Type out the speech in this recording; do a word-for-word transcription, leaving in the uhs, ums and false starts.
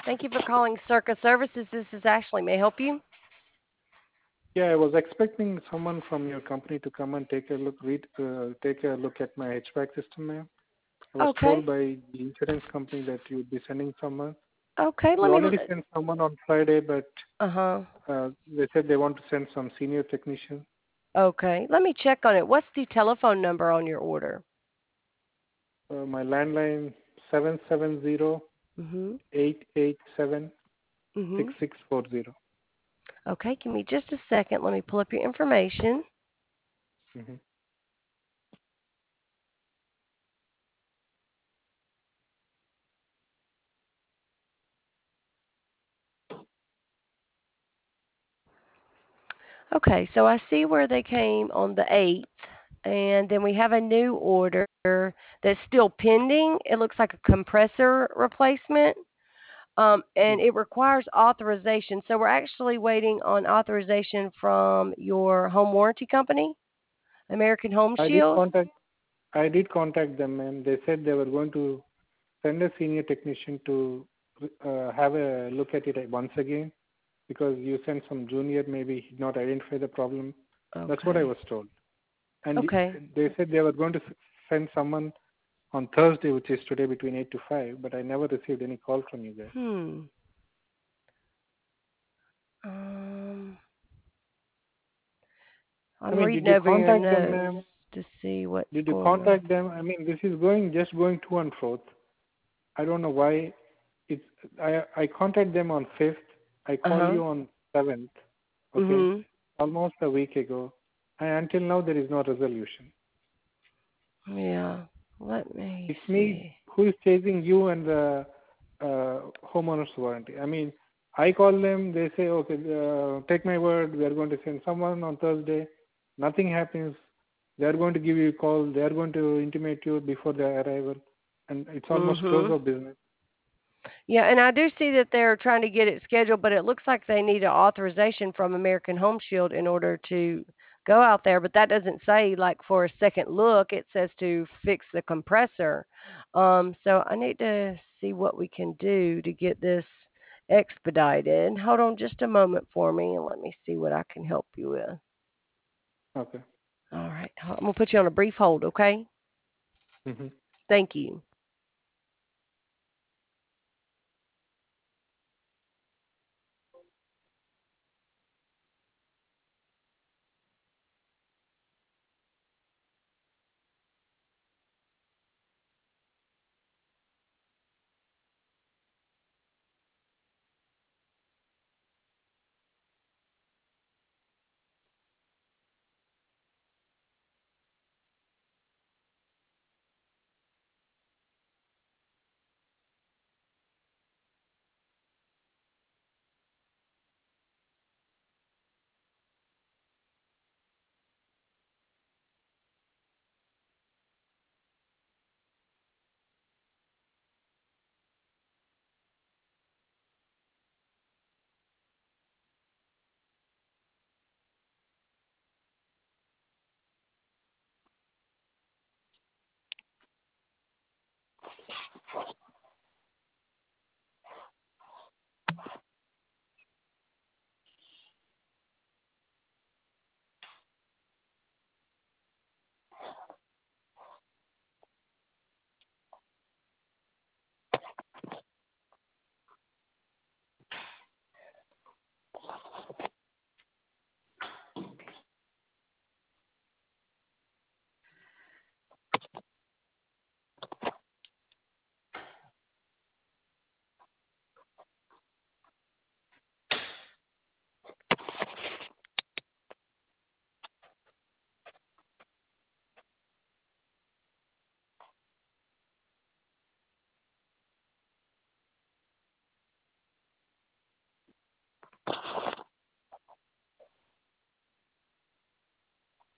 Thank you for calling Circus Services. This is Ashley. May I help you? Yeah, I was expecting someone from your company to come and take a look, read, uh, take a look at my H V A C system, ma'am. I was Okay. told by the insurance company that you would be sending someone. Okay, let You me. already sent someone on Friday, but Uh huh. uh, they said they want to send some senior technician. Okay, let me check on it. What's the telephone number on your order? Uh, my landline seven seven zero Mhm. eight eight seven six Mhm. six four zero. Okay, give me just a second. Let me pull up your information. Mm-hmm. Okay, so I see where they came on the eighth, and then we have a new order that's still pending. It looks like a compressor replacement. Um, and it requires authorization. So we're actually waiting on authorization from your home warranty company, American Home I did Shield. contact I did contact them, and they said they were going to send a senior technician to uh, have a look at it once again because you sent some junior, maybe he did not identify the problem. That's what I Okay. was told. And Okay. they said they were going to send someone on Thursday, which is today, between eight to five, but I never received any call from you guys. Hmm. Um, I I'm mean, did reading you over your contact them, notes ma'am? to see what's Did you going on. contact them? I mean, this is going just going to and fro. I don't know why. It's I I contacted them on fifth. I Uh called huh. you on seventh. Okay, Mhm. almost a week ago, and until now there is no resolution. Yeah. Let me It's me see. who is chasing you and the uh, homeowner's warranty. I mean, I call them. They say, okay, uh, take my word. We are going to send someone on Thursday. Nothing happens. They are going to give you a call. They are going to intimate you before their arrival, and it's almost close Mhm. of business. Yeah, and I do see that they're trying to get it scheduled, but it looks like they need an authorization from American Home Shield in order to go out there. But that doesn't say like for a second look. It says to fix the compressor. Um, so I need to see what we can do to get this expedited. Hold on just a moment for me, and let me see what I can help you with. Okay. All right, I'm gonna put you on a brief hold, okay? Hmm. Thank you.